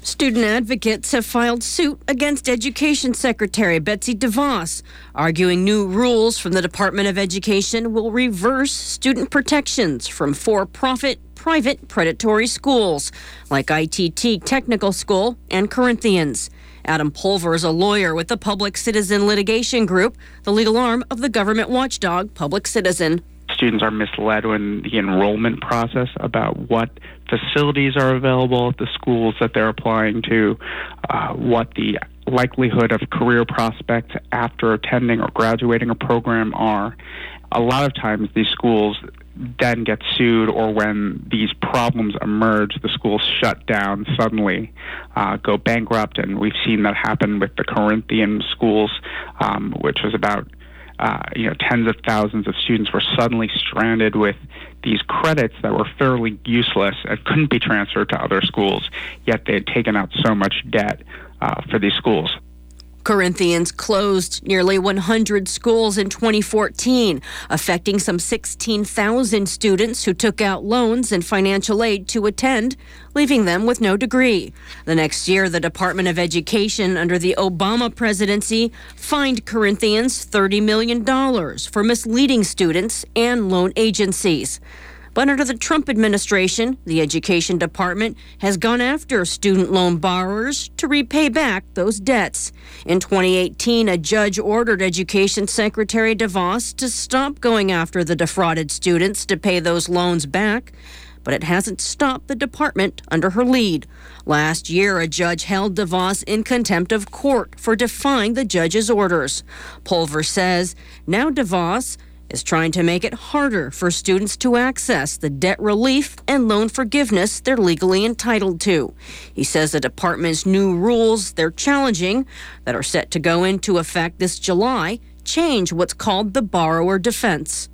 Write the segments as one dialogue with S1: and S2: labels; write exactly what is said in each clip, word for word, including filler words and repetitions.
S1: Student advocates have filed suit against Education Secretary Betsy DeVos, arguing new rules from the Department of Education will reverse student protections from for-profit private predatory schools like I T T Technical School and Corinthians. Adam Pulver is a lawyer with the Public Citizen Litigation Group, the legal arm of the government watchdog Public Citizen.
S2: Students are misled in the enrollment process about what facilities are available at the schools that they're applying to, uh, what the likelihood of career prospects after attending or graduating a program are. A lot of times these schools then get sued, or when these problems emerge, the schools shut down suddenly, uh, go bankrupt, and we've seen that happen with the Corinthian schools, um, which was about Uh, you know, tens of thousands of students were suddenly stranded with these credits that were fairly useless and couldn't be transferred to other schools, yet they had taken out so much debt uh, for these schools.
S1: Corinthians closed nearly one hundred schools in twenty fourteen, affecting some sixteen thousand students who took out loans and financial aid to attend, leaving them with no degree. The next year, the Department of Education under the Obama presidency fined Corinthians thirty million dollars for misleading students and loan agencies. But under the Trump administration, the Education Department has gone after student loan borrowers to repay back those debts. In twenty eighteen, a judge ordered Education Secretary DeVos to stop going after the defrauded students to pay those loans back. But it hasn't stopped the department under her lead. Last year, a judge held DeVos in contempt of court for defying the judge's orders. Pulver says now DeVos is trying to make it harder for students to access the debt relief and loan forgiveness they're legally entitled to. He says the department's new rules they're challenging, that are set to go into effect this July, change what's called the borrower defense.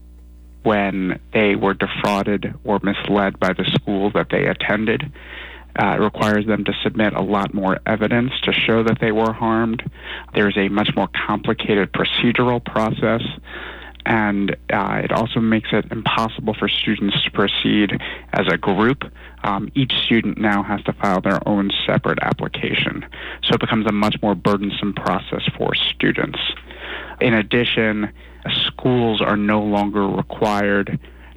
S2: When they were defrauded or misled by the school that they attended, Uh, it requires them to submit a lot more evidence to show that they were harmed. There's a much more complicated procedural process, and uh, it also makes it impossible for students to proceed as a group. Um, each student now has to file their own separate application, so it becomes a much more burdensome process for students. In addition, schools are no longer required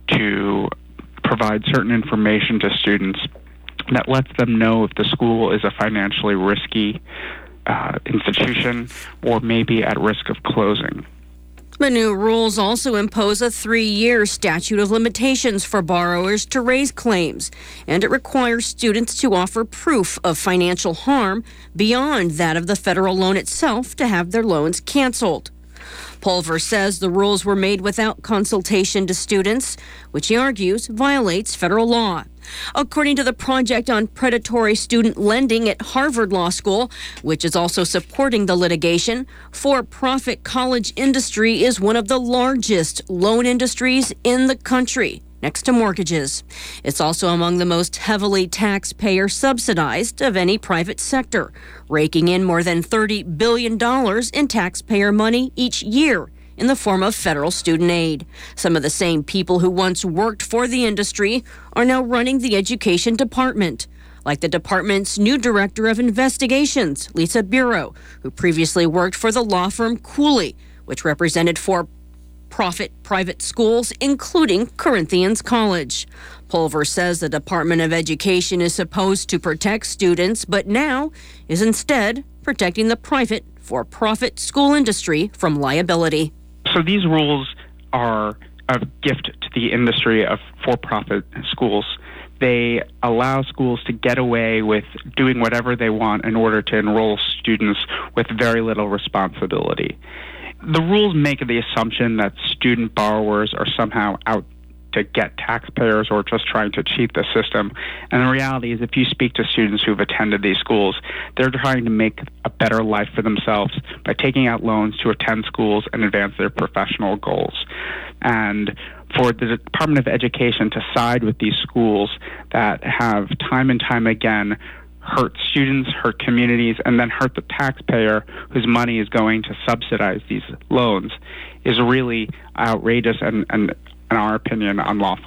S2: to provide certain information to students that lets them know if the school is a financially risky uh, institution or maybe at risk of closing.
S1: The new rules also impose a three-year statute of limitations for borrowers to raise claims, and it requires students to offer proof of financial harm beyond that of the federal loan itself to have their loans canceled. Pulver says the rules were made without consultation to students, which he argues violates federal law. According to the Project on Predatory Student Lending at Harvard Law School, which is also supporting the litigation, for-profit college industry is one of the largest loan industries in the country, next to mortgages. It's also among the most heavily taxpayer subsidized of any private sector, raking in more than thirty billion dollars in taxpayer money each year in the form of federal student aid. Some of the same people who once worked for the industry are now running the Education Department, like the department's new director of investigations, Lisa Bureau, who previously worked for the law firm Cooley, which represented for-profit private schools, including Corinthians College. Pulver says the Department of Education is supposed to protect students, but now is instead protecting the private for-profit school industry from liability.
S2: So these rules are a gift to the industry of for-profit schools. They allow schools to get away with doing whatever they want in order to enroll students with very little responsibility. The rules make the assumption that student borrowers are somehow out to get taxpayers or just trying to cheat the system. And the reality is, if you speak to students who've attended these schools, they're trying to make a better life for themselves by taking out loans to attend schools and advance their professional goals. And for the Department of Education to side with these schools that have time and time again hurt students, hurt communities, and then hurt the taxpayer whose money is going to subsidize these loans is really outrageous and, and in our opinion, unlawful.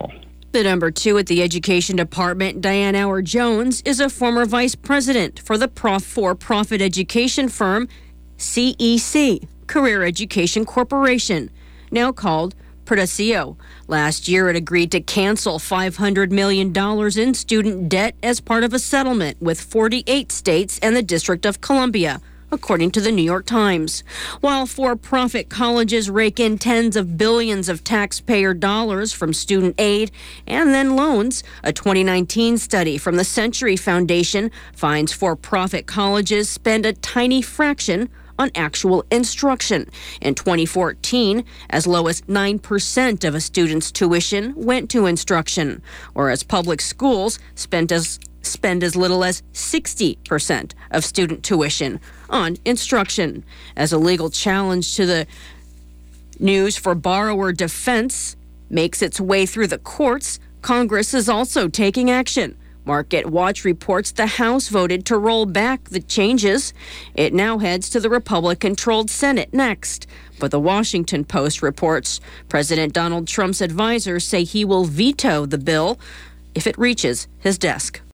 S1: The number two at the Education Department, Diane Hour-Jones, is a former vice president for the prof- for-profit education firm C E C, Career Education Corporation, now called Perdoceo. Last year, it agreed to cancel five hundred million dollars in student debt as part of a settlement with forty-eight states and the District of Columbia, according to the New York Times. While for-profit colleges rake in tens of billions of taxpayer dollars from student aid and then loans, a twenty nineteen study from the Century Foundation finds for-profit colleges spend a tiny fraction on actual instruction. In twenty fourteen, as low as nine percent of a student's tuition went to instruction, whereas public schools spent as spend as little as sixty percent of student tuition on instruction. As a legal challenge to the news for borrower defense makes its way through the courts, Congress is also taking action. Market Watch reports the House voted to roll back the changes. It now heads to the Republican-controlled Senate next. But the Washington Post reports President Donald Trump's advisors say he will veto the bill if it reaches his desk.